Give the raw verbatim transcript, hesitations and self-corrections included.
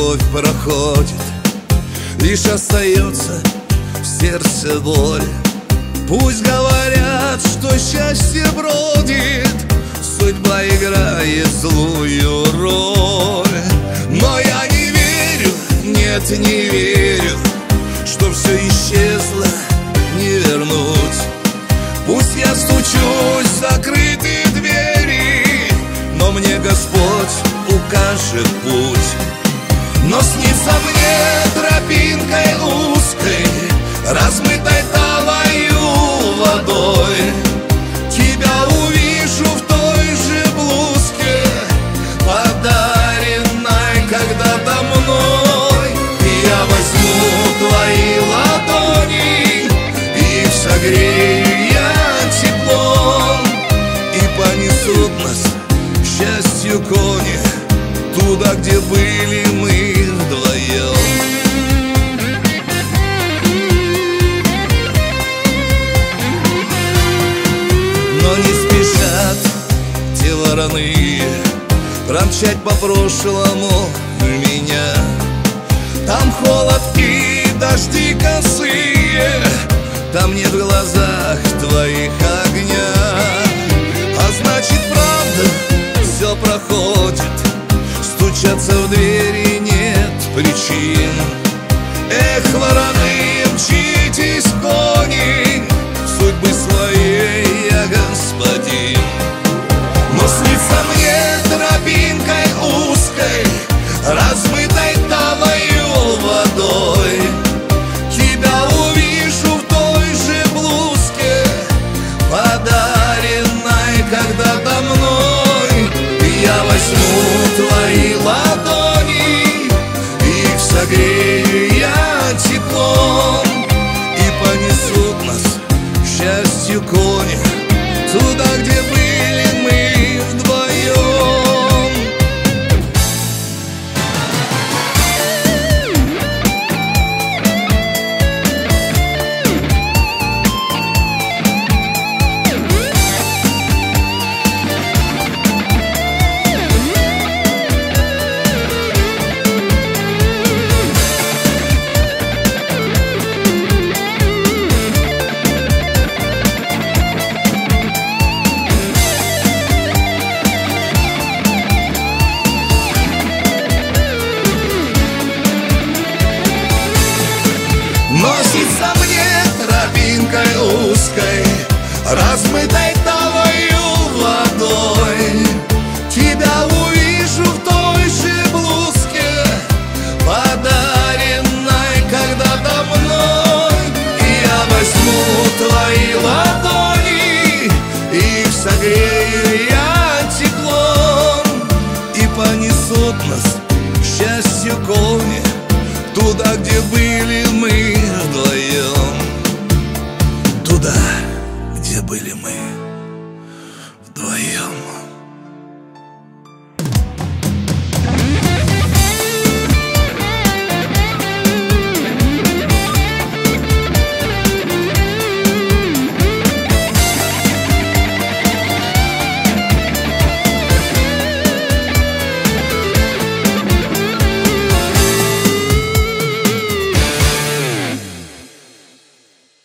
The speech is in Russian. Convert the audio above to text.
любовь проходит, лишь остается в сердце боль. Пусть говорят, что счастье бродит, судьба играет злую роль. Но я не верю, нет, не верю, что все исчезло, не вернуть. Пусть я стучусь в закрытые двери, но мне Господь укажет путь. Но снится мне тропинкой узкой, размытой талою водой, тебя увижу в той же блузке, подаренной когда-то мной. И я возьму твои ладони, их согрею я теплом, и понесут нас к счастью кони туда, где были мы вдвоем. Но не спешат те вороны промчать по прошлому меня. Там холод и дожди косые, там нет в глазах твоих огня. А значит, правда, все проходит,